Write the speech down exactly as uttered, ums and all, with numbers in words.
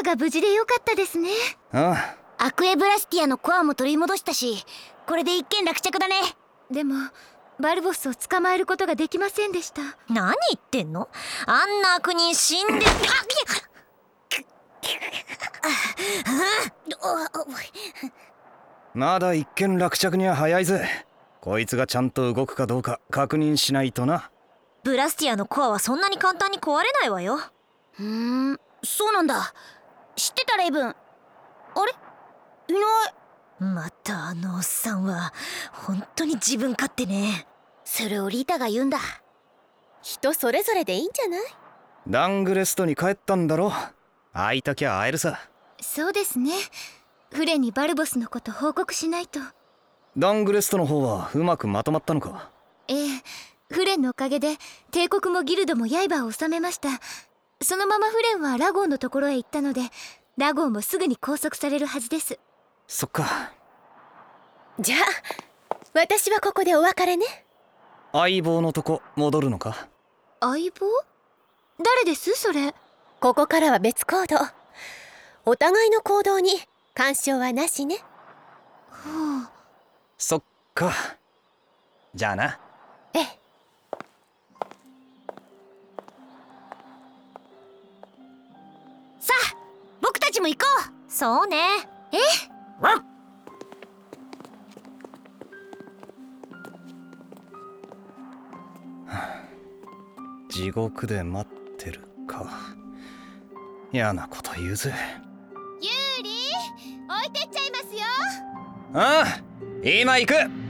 が無事でよかったですね。 ああ。アクエブラスティアのコアも取り戻したし、これで一件落着だね。 でもバルボスを捕まえることができませんでした。 何言ってんの？あんな悪人死んでまだ一件落着には早いぜ。こいつがちゃんと動くかどうか確認しないとな。 ブラスティアのコアはそんなに簡単に壊れないわよ。 うーん、そうなんだ。知ってたレイブン。あれ？いない。 またあのおっさんは本当に自分勝手ね。 それをリタが言うんだ。 人それぞれでいいんじゃない？ ダングレストに帰ったんだろ。会いたきゃ会えるさ。 そうですね。フレにバルボスのこと報告しないと。 ダングレストの方はうまくまとまったのか？ ええ、フレンのおかげで帝国もギルドも刃を収めました。そのままフレンはラゴーンのところへ行ったので、ラゴーンもすぐに拘束されるはずです。 そっか。 じゃあ私はここでお別れね。 相棒のとこ戻るのか？ 相棒？誰ですそれ？ ここからは別行動。お互いの行動に干渉はなしね。 はあ。 そっか。じゃあな。 ええ。 さあ、僕たちも行こう。 そうね。 え？ 地獄で待ってるか。嫌なこと言うぜ。 ユーリ、置いてっちゃいますよ。 ああ、今行く。